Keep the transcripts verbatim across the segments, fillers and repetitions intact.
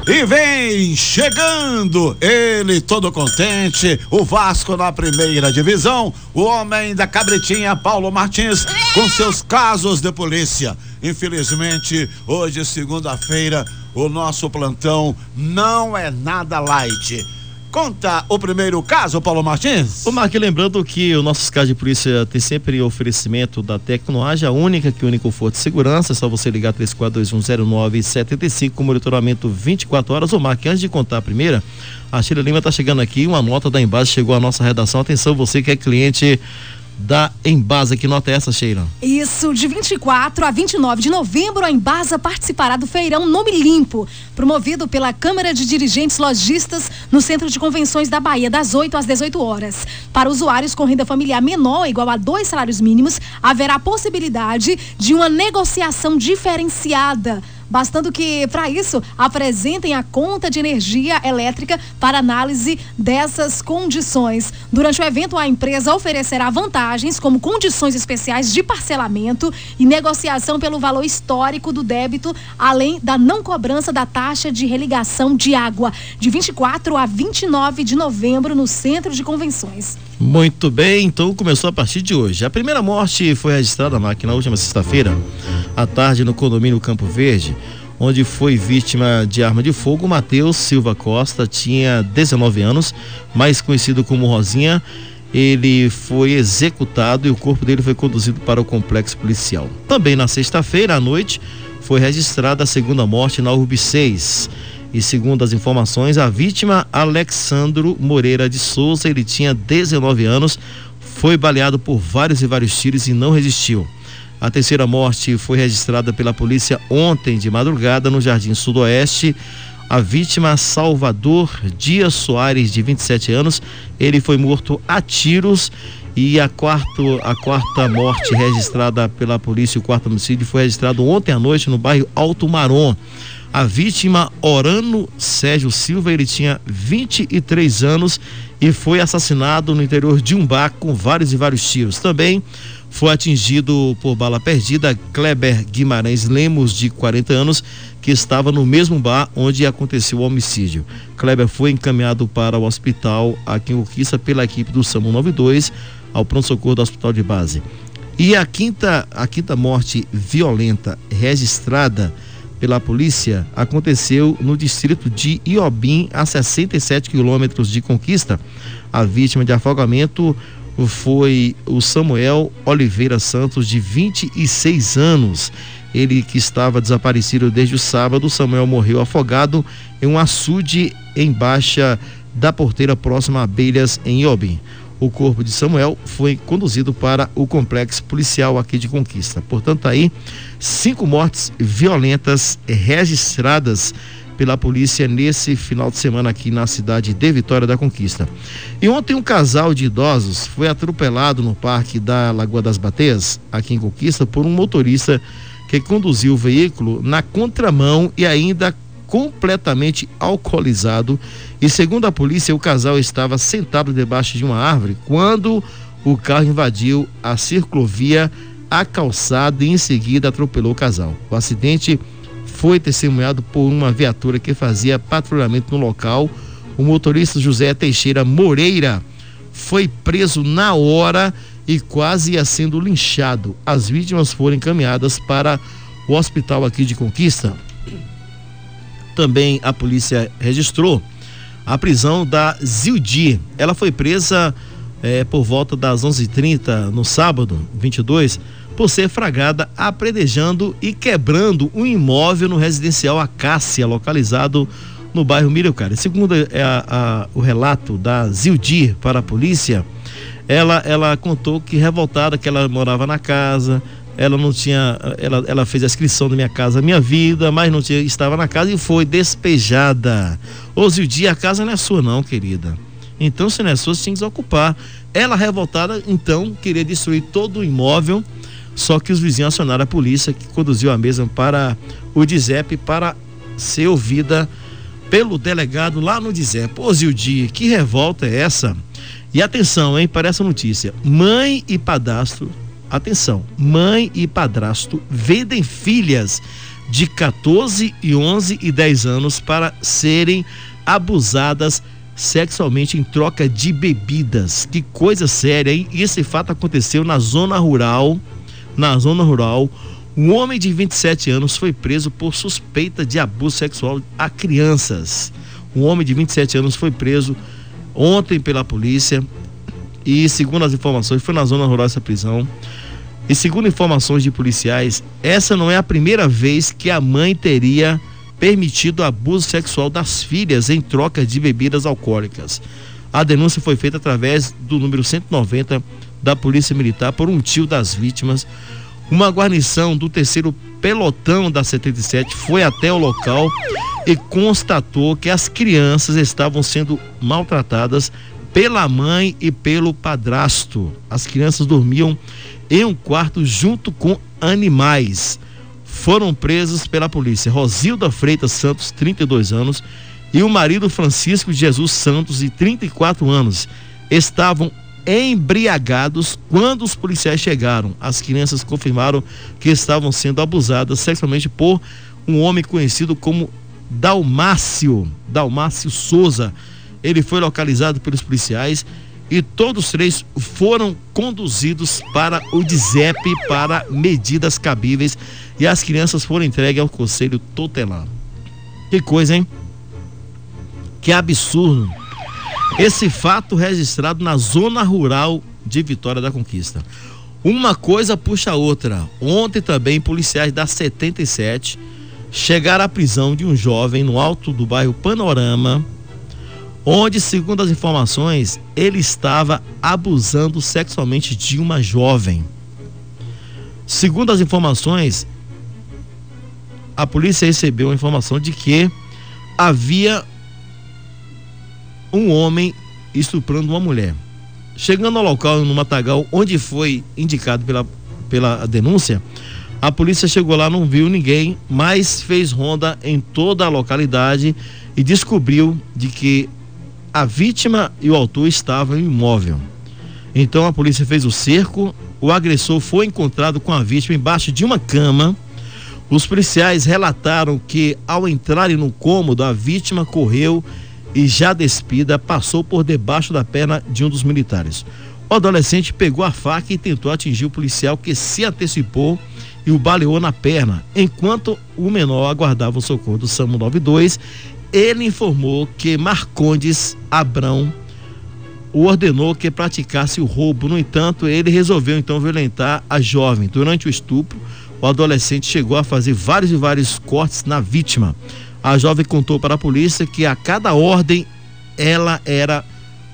E vem chegando ele todo contente, o Vasco na primeira divisão, o homem da cabritinha Paulo Martins com seus casos de polícia. Infelizmente, hoje segunda-feira, o nosso plantão não é nada light. Conta o primeiro caso, Paulo Martins. Ô Marque, lembrando que o nosso caso de polícia tem sempre oferecimento da Tecnoage, a única que une conforto e segurança. É só você ligar três quatro dois um zero nove sete cinco com monitoramento vinte e quatro horas. Ô Marque, antes de contar a primeira, a Sheila Lima tá chegando aqui, uma nota da Embasa chegou à nossa redação. Atenção, você que é cliente da Embasa, que nota é essa, Sheila? Isso, de vinte e quatro a vinte e nove de novembro, a Embasa participará do feirão Nome Limpo, promovido pela Câmara de Dirigentes Lojistas no Centro de Convenções da Bahia, das oito às dezoito horas. Para usuários com renda familiar menor ou igual a dois salários mínimos, haverá possibilidade de uma negociação diferenciada, bastando que, para isso, apresentem a conta de energia elétrica para análise dessas condições. Durante o evento, a empresa oferecerá vantagens como condições especiais de parcelamento e negociação pelo valor histórico do débito, além da não cobrança da taxa de religação de água, de vinte e quatro a vinte e nove de novembro, no Centro de Convenções. Muito bem, então começou a partir de hoje. A primeira morte foi registrada na última sexta-feira, à tarde, no condomínio Campo Verde, onde foi vítima de arma de fogo. Matheus Silva Costa tinha dezenove anos, mais conhecido como Rosinha. Ele foi executado e o corpo dele foi conduzido para o complexo policial. Também na sexta-feira à noite foi registrada a segunda morte na Urb seis. E segundo as informações, a vítima, Alexandro Moreira de Souza, ele tinha dezenove anos, foi baleado por vários e vários tiros e não resistiu. A terceira morte foi registrada pela polícia ontem de madrugada no Jardim Sudoeste. A vítima, Salvador Dias Soares, de vinte e sete anos, ele foi morto a tiros. E a, quarto, a quarta morte registrada pela polícia, o quarto homicídio, foi registrado ontem à noite no bairro Alto Marom. A vítima, Orano Sérgio Silva, ele tinha vinte e três anos e foi assassinado no interior de um bar com vários e vários tiros. Também foi atingido por bala perdida Kleber Guimarães Lemos, de quarenta anos, que estava no mesmo bar onde aconteceu o homicídio. Kleber foi encaminhado para o hospital aqui em Conquista pela equipe do SAMU noventa e dois, ao pronto-socorro do hospital de base. E a quinta, a quinta morte violenta registrada pela polícia aconteceu no distrito de Iobim, a sessenta e sete quilômetros de Conquista. A vítima de afogamento foi o Samuel Oliveira Santos, de vinte e seis anos. Ele que estava desaparecido desde o sábado. Samuel morreu afogado em um açude em Baixa da Porteira, próxima a Abelhas, em Iobim. O corpo de Samuel foi conduzido para o complexo policial aqui de Conquista. Portanto, aí, cinco mortes violentas registradas pela polícia nesse final de semana aqui na cidade de Vitória da Conquista. E ontem um casal de idosos foi atropelado no parque da Lagoa das Bateias, aqui em Conquista, por um motorista que conduziu o veículo na contramão e ainda completamente alcoolizado. E segundo a polícia, o casal estava sentado debaixo de uma árvore quando o carro invadiu a ciclovia, a calçada, e em seguida atropelou o casal. O acidente foi testemunhado por uma viatura que fazia patrulhamento no local. O motorista José Teixeira Moreira foi preso na hora e quase ia sendo linchado. As vítimas foram encaminhadas para o hospital aqui de Conquista. Também a polícia registrou a prisão da Zildi. Ela foi presa eh, por volta das onze e trinta no sábado, vinte e dois, por ser flagrada apredejando e quebrando um imóvel no residencial Acácia, localizado no bairro Mireucari. Segundo a, a, o relato da Zildi para a polícia, ela, ela contou que, revoltada, que ela morava na casa, ela não tinha, ela, ela fez a inscrição da Minha Casa Minha Vida, mas não tinha, estava na casa e foi despejada. Ô Zildi, a casa não é sua não, querida. Então, se não é sua, você tinha que desocupar. Ela, revoltada, então, queria destruir todo o imóvel, só que os vizinhos acionaram a polícia, que conduziu a mesma para o DISEP para ser ouvida pelo delegado lá no DISEP. Ô Zildi, que revolta é essa? E atenção, hein, para essa notícia. Mãe e padrasto, atenção, mãe e padrasto vendem filhas de quatorze e onze e dez anos para serem abusadas sexualmente em troca de bebidas. Que coisa séria, hein? Esse fato aconteceu na zona rural, na zona rural. Um homem de vinte e sete anos foi preso por suspeita de abuso sexual a crianças. Um homem de vinte e sete anos foi preso ontem pela polícia e, segundo as informações, foi na zona rural essa prisão. E segundo informações de policiais, essa não é a primeira vez que a mãe teria permitido abuso sexual das filhas em troca de bebidas alcoólicas. A denúncia foi feita através do número cento e noventa da Polícia Militar por um tio das vítimas. Uma guarnição do terceiro pelotão da setenta e sete foi até o local e constatou que as crianças estavam sendo maltratadas pela mãe e pelo padrasto. As crianças dormiam em um quarto junto com animais. Foram presos pela polícia Rosilda Freitas Santos, trinta e dois anos, e o marido Francisco de Jesus Santos, de trinta e quatro anos. Estavam embriagados quando os policiais chegaram. As crianças confirmaram que estavam sendo abusadas sexualmente por um homem conhecido como Dalmácio, Dalmácio Souza. Ele foi localizado pelos policiais e todos três foram conduzidos para o D S E P para medidas cabíveis e as crianças foram entregues ao Conselho Tutelar. Que coisa, hein? Que absurdo. Esse fato registrado na zona rural de Vitória da Conquista. Uma coisa puxa a outra. Ontem também policiais da setenta e sete chegaram à prisão de um jovem no alto do bairro Panorama, onde, segundo as informações, ele estava abusando sexualmente de uma jovem. Segundo as informações, a polícia recebeu a informação de que havia um homem estuprando uma mulher. Chegando ao local, no matagal, onde foi indicado pela, pela denúncia, a polícia chegou lá, não viu ninguém, mas fez ronda em toda a localidade e descobriu de que a vítima e o autor estavam em imóvel. Então a polícia fez o cerco, o agressor foi encontrado com a vítima embaixo de uma cama. Os policiais relataram que ao entrarem no cômodo, a vítima correu e, já despida, passou por debaixo da perna de um dos militares. O adolescente pegou a faca e tentou atingir o policial, que se antecipou e o baleou na perna. Enquanto o menor aguardava o socorro do SAMU noventa e dois, ele informou que Marcondes Abrão o ordenou que praticasse o roubo. No entanto, ele resolveu então violentar a jovem. Durante o estupro, o adolescente chegou a fazer vários e vários cortes na vítima. A jovem contou para a polícia que a cada ordem ela era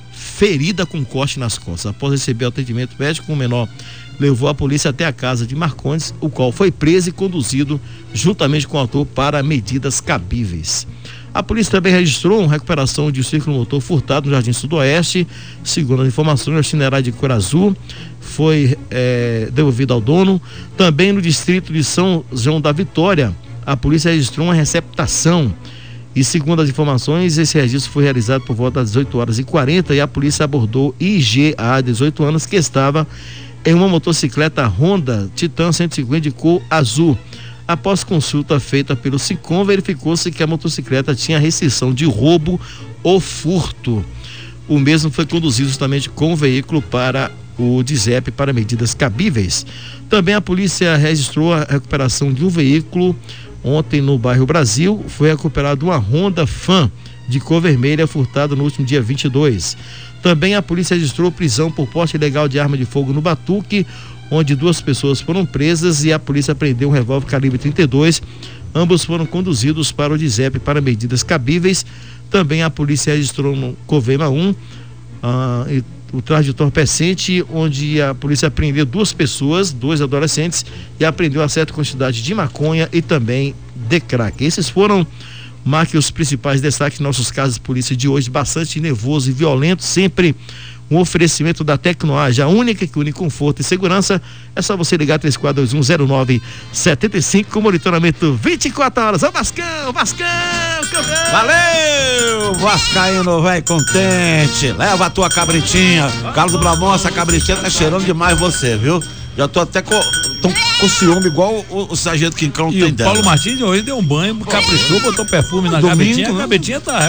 ferida com corte nas costas. Após receber atendimento médico, o menor levou a polícia até a casa de Marcondes, o qual foi preso e conduzido juntamente com o autor para medidas cabíveis. A polícia também registrou uma recuperação de um círculo motor furtado no Jardim Sudoeste. Segundo as informações, o itinerário de cor azul foi é, devolvido ao dono. Também no distrito de São João da Vitória, a polícia registrou uma receptação. E segundo as informações, esse registro foi realizado por volta das dezoito horas e quarenta e a polícia abordou I G A, dezoito anos, que estava em uma motocicleta Honda Titan cento e cinquenta de cor azul. Após consulta feita pelo SICOM, verificou-se que a motocicleta tinha restrição de roubo ou furto. O mesmo foi conduzido justamente com o veículo para o D S E P para medidas cabíveis. Também a polícia registrou a recuperação de um veículo ontem no bairro Brasil. Foi recuperado uma Honda Fan de cor vermelha furtada no último dia vinte e dois. Também a polícia registrou prisão por porte ilegal de arma de fogo no Batuque, onde duas pessoas foram presas e a polícia apreendeu um revólver calibre trinta e dois. Ambos foram conduzidos para o D S E P para medidas cabíveis. Também a polícia registrou no Covema um ah, o traje de entorpecente, onde a polícia apreendeu duas pessoas, dois adolescentes, e apreendeu uma certa quantidade de maconha e também de crack. Esses foram, marque, os principais destaques de nossos casos de polícia de hoje, bastante nervoso e violento, sempre um oferecimento da Tecnoage, a única que une conforto e segurança. É só você ligar três quatro dois um zero nove sete cinco com monitoramento vinte e quatro horas. Ô Vascão, Vascão, campeão! Valeu, Vascaíno, velho, contente. Leva a tua cabritinha. Carlos Bramonça, a cabritinha tá cheirando demais você, viu? Já tô até com, tô com ciúme, igual o, o sargento Quincão E tem o dela. Paulo Martins hoje deu um banho, caprichou, botou perfume na Domingo, gavetinha, a né? gavetinha tá